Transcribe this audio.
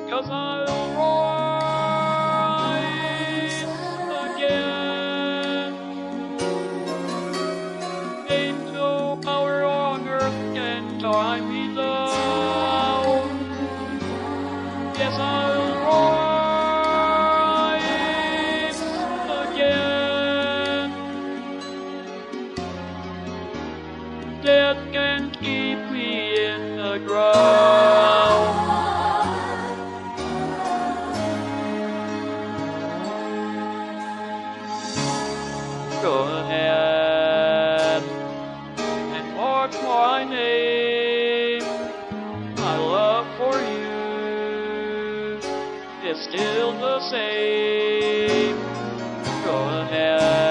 'cause I'll rise again. Ain't no power on earth can tie me down. Yes, I'll rise again. Death can't keep me in the ground. Go ahead and mark my name. My love for you is still the same. Go ahead.